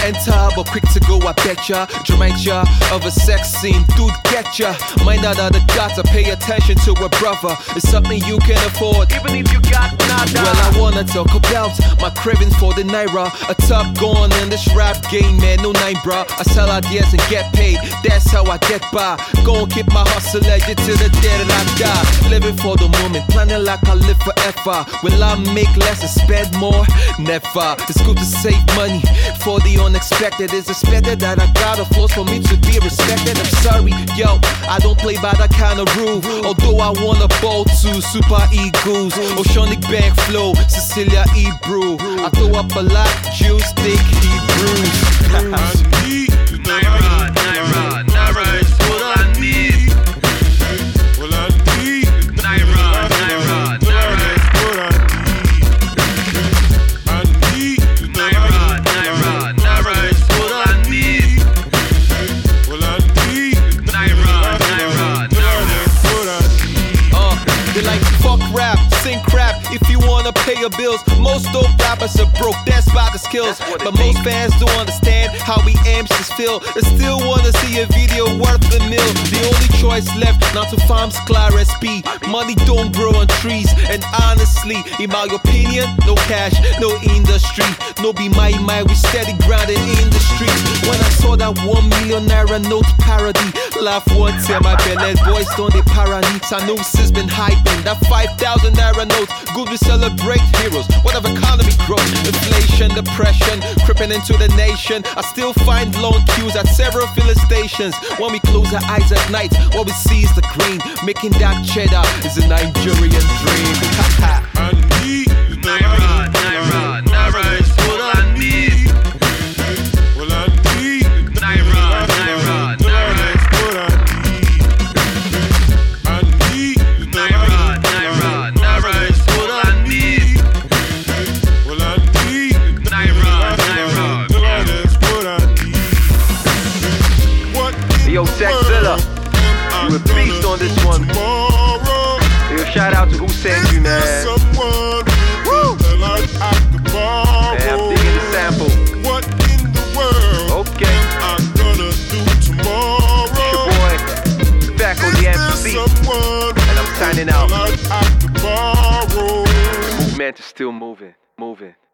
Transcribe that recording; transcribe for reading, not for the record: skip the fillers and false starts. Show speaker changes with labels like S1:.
S1: enter, but quick to go, I betcha. Dementia of a sex scene, dude, get ya. Might not have the guts to pay attention to a brother. It's something you can afford, even if you got nada. Well, I wanna talk about my cravings for the naira. A top going in this rap game, man, no nine, bruh. I sell ideas and get paid, that's how I get by. Go and keep my hustle legend till the day that I die. Living for the moment, planning like I live forever. Will I make less and spend more? Never. It's good to save money for the unexpected. It's expected that I gotta force for me to be respected. I'm sorry, yo, I don't play by that kind of rule. Although I wanna ball to Super Eagles, Oceanic Bank Flow, Cecilia Ebrew. I throw up a lot, juice, thick Hebrews.
S2: Naira, Naira, Naira is all I need.
S3: All I need.
S2: Naira, Naira, Naira is
S3: what I need. I need.
S2: Naira, Naira, Naira is all I need.
S3: All I need.
S2: Naira, Naira, Naira is
S3: what I need.
S1: They like fuck rap, sing crap if you wanna pay your bills. Most dope rappers are broke, that's by the skills. But most fans don't understand how we ambitious feel. They still wanna see a video worth a mil. The only choice left now to farm Sklar SP. Money don't grow on trees, and honestly, in my opinion, no cash, no industry. No be my, we steady grounded in the streets. When I saw that 1 million naira note parody, laugh one time, my belly boys don't they parody. Sanusi's been hyping that 5,000 naira note. Good, we celebrate heroes. What of economy growth? Inflation, depression, creeping into the nation. I still find long queues at several filling stations. When we close our eyes at night, what we see is the green. Making that cheddar is a Nigerian dream.
S3: I need.
S2: Naira, Naira, Naira is all I need.
S3: All I need.
S2: Naira, Naira, Naira is
S3: what I need. I need.
S2: Naira, Naira, Naira is all I need.
S3: All I need.
S2: Naira, Naira,
S3: That's what I need. What in
S1: Yo,
S3: the
S1: Texzilla,
S3: world
S1: you a beast on this one.
S3: tomorrow?
S1: Yo, shout out to who sent you, man.
S3: Someone
S1: Woo!
S3: like I could borrow.
S1: Man, I'm digging the sample.
S3: What in the world
S1: Okay,
S3: I'm gonna do tomorrow?
S1: it's your boy, back on the MC,
S3: Someone
S1: and I'm signing out.
S3: like I could borrow.
S1: Movement is still moving.